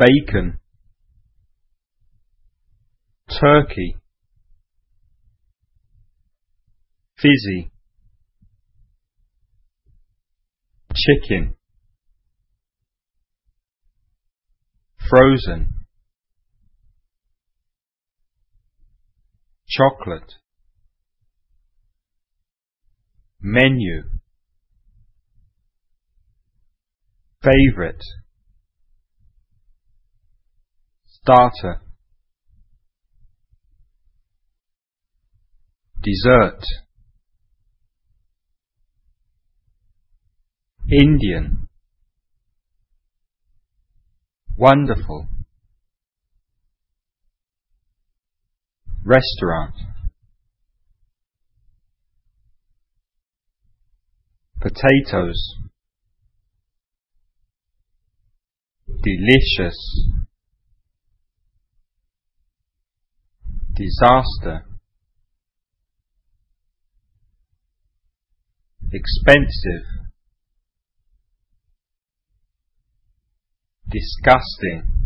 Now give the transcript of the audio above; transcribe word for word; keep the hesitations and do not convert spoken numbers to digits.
bacon, turkey, fizzy, chicken, frozen, chocolate, menu, favorite, starter, dessert, Indian, wonderful, restaurant, potatoes, delicious, disaster, expensive, disgusting,